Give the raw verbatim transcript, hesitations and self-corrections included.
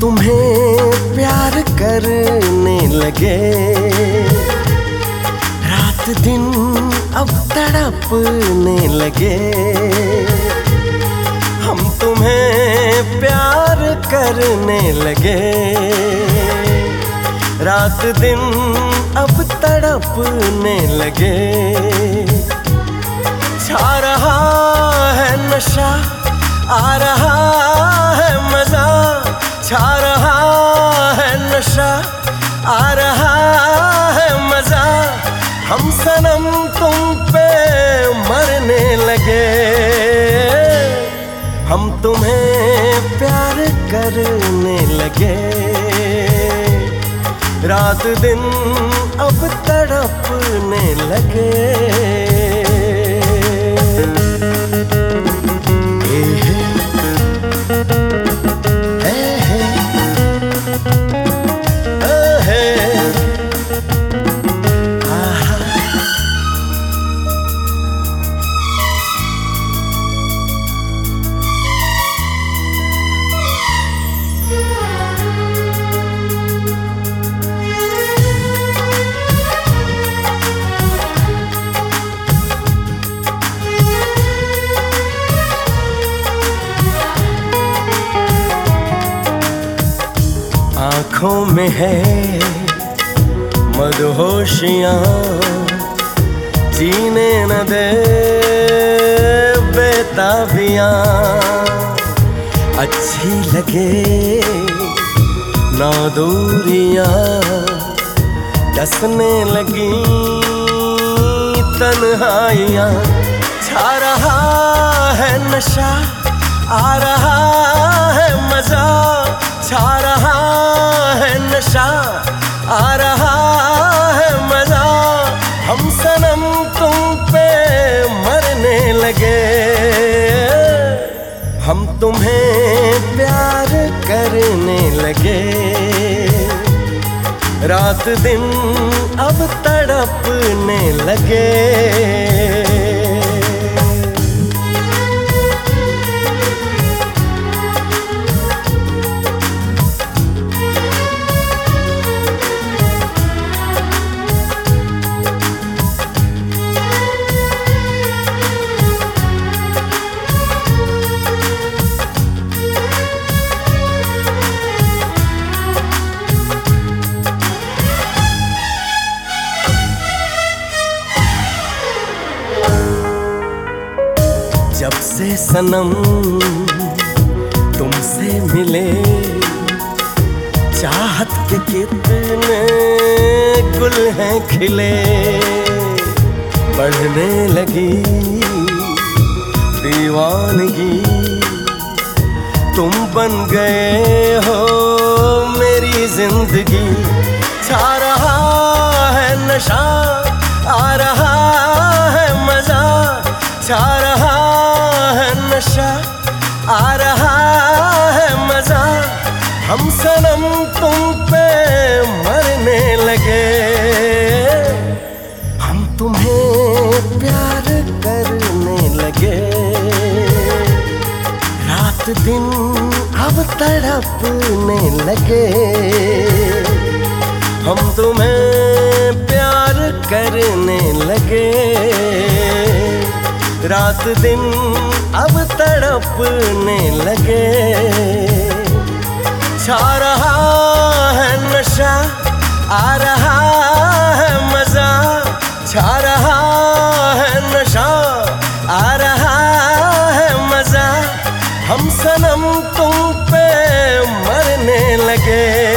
तुम्हें प्यार करने लगे, रात दिन अब तड़पने लगे। हम तुम्हें प्यार करने लगे, रात दिन अब तड़पने लगे। छा रहा है नशा, आ रहा है मजा, छा रहा है नशा, आ रहा है मजा। हम सनम तुम पे मरने लगे, हम तुम्हें प्यार करने लगे, रात दिन अब तड़पने लगे। आँखों में है मदहोशियाँ, जीने न दे बेताबियाँ। अच्छी लगे ना दूरियाँ, डसने लगी तन्हाइयाँ। छा रहा है नशा, आ रहा है मजा, छा रहा है नशा, आ रहा है मजा। हम सनम तुम पे मरने लगे, हम तुम्हें प्यार करने लगे, रात दिन अब तड़पने लगे। जब से सनम तुमसे मिले, चाहत के कितने गुल हैं खिले। बढ़ने लगी दीवानगी, तुम बन गए हो मेरी जिंदगी। छा रहा है नशा, आ रहा है मजा, छा रहा है नशा, आ रहा है मजा। हम सनम तुम पे मरने लगे, हम तुम्हें प्यार करने लगे, रात दिन अब तड़पने लगे। हम तुम्हें प्यार करने लगे, रात दिन अब तड़पने लगे। छा रहा है नशा, आ रहा है मजा, छा रहा है नशा, आ रहा है मजा। हम सनम तुम पे मरने लगे,